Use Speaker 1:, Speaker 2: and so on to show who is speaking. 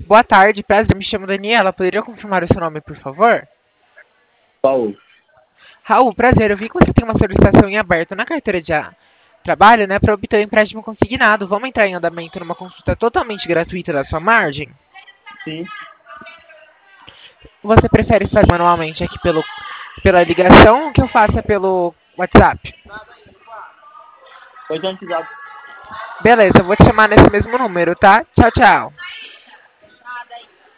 Speaker 1: Boa tarde, prazer, me chamo Daniela. Poderia confirmar o seu nome, por favor?
Speaker 2: Paulo,
Speaker 1: Raul, prazer. Eu vi que você tem uma solicitação em aberto na carteira de trabalho, né, para obter um empréstimo consignado. Vamos entrar em andamento numa consulta totalmente gratuita da sua margem?
Speaker 2: sim,
Speaker 1: Você prefere fazer manualmente aqui pela ligação ou que eu faça pelo WhatsApp?
Speaker 2: pode dar um WhatsApp.
Speaker 1: Beleza, eu vou te chamar nesse mesmo número, tá? Tchau, tchau.